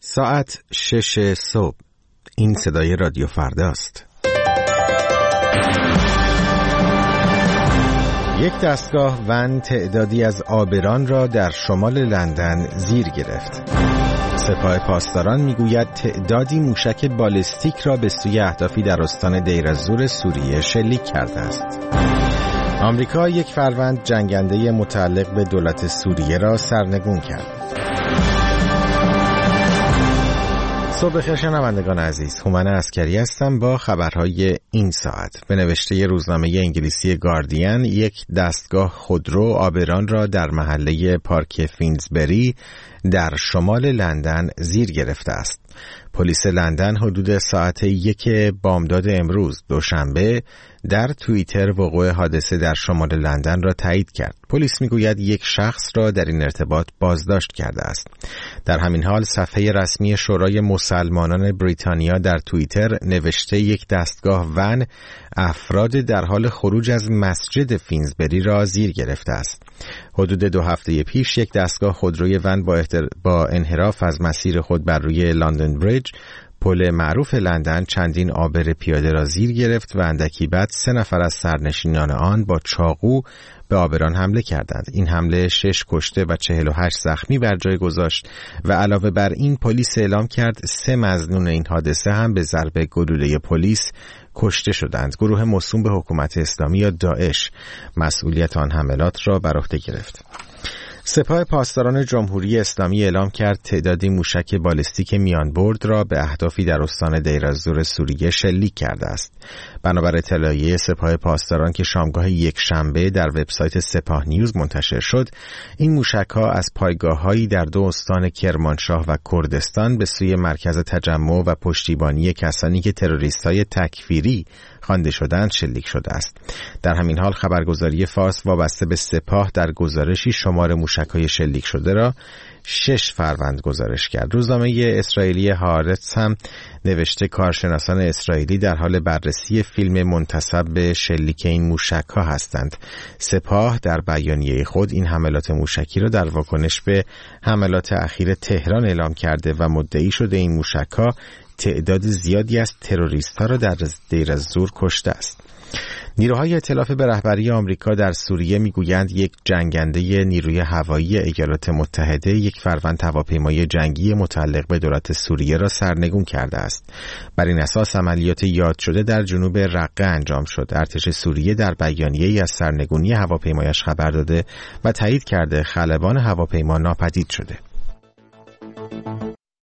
ساعت 6 صبح. این صدای رادیو فرداست. یک دستگاه ون تعدادی از آبران را در شمال لندن زیر گرفت. سپاه پاسداران میگوید تعدادی موشک بالستیک را به سوی اهدافی در استان دیر الزور سوریه شلیک کرده است. آمریکا یک فروند جنگنده متعلق به دولت سوریه را سرنگون کرد. صبح بخیر شنوندگان عزیز، هومن عسکری هستم با خبرهای این ساعت. به نوشته روزنامه انگلیسی گاردین، یک دستگاه خودرو آبران را در محله پارک فینزبری در شمال لندن زیر گرفته است. پلیس لندن حدود ساعت 1 بامداد امروز دوشنبه در توییتر وقوع حادثه در شمال لندن را تایید کرد. پلیس میگوید یک شخص را در این ارتباط بازداشت کرده است. در همین حال صفحه رسمی شورای مسلمانان بریتانیا در توییتر نوشته یک دستگاه ون افراد در حال خروج از مسجد فینزبری را زیر گرفته است. حدود 2 هفته پیش یک دستگاه خودروی ون با انحراف از مسیر خود بر روی لندن بریج، پل معروف لندن، چندین آبر پیاده را زیر گرفت و اندکی بعد 3 نفر از سرنشینان آن با چاقو به آبران حمله کردند. این حمله 6 کشته و 48 زخمی بر جای گذاشت و علاوه بر این پلیس اعلام کرد 3 مظنون این حادثه هم به ضرب گلوله پلیس کشته شدند. گروه موسوم به حکومت اسلامی یا داعش مسئولیت آن حملات را بر عهده گرفت. سپاه پاسداران جمهوری اسلامی اعلام کرد تعدادی موشک بالستیک میان برد را به اهدافی در استان دیر الزور سوریه شلیک کرده است. بنابر اطلاعیه سپاه پاسداران که شامگاه یک شنبه در وبسایت سپاه نیوز منتشر شد، این موشک‌ها از پایگاه‌هایی در 2 استان کرمانشاه و کردستان به سوی مرکز تجمع و پشتیبانی کسانی که تروریست‌های تکفیری خوانده شدند شلیک شده است. در همین حال خبرگزاری فارس وابسته به سپاه در گزارشی شمار موشک‌های شلیک شده را 6 فروند گزارش کرد. روزنامه اسرائیلی هارتز هم نوشته کارشناسان اسرائیلی در حال بررسی فیلم منتسب به شلیک این موشک‌ها هستند. سپاه در بیانیه خود این حملات موشکی را در واکنش به حملات اخیر تهران اعلام کرده و مدعی شده این موشک‌ها تعداد زیادی از تروریست‌ها را در دیر الزور کشته است. نیروهای ائتلاف به رهبری آمریکا در سوریه میگویند یک جنگنده نیروی هوایی ایالات متحده یک فروند هواپیمای جنگی متعلق به دولت سوریه را سرنگون کرده است. بر این اساس عملیات یاد شده در جنوب رقه انجام شد. ارتش سوریه در بیانیه‌ای از سرنگونی هواپیمایش خبر داده و تایید کرده خلبان هواپیما ناپدید شده.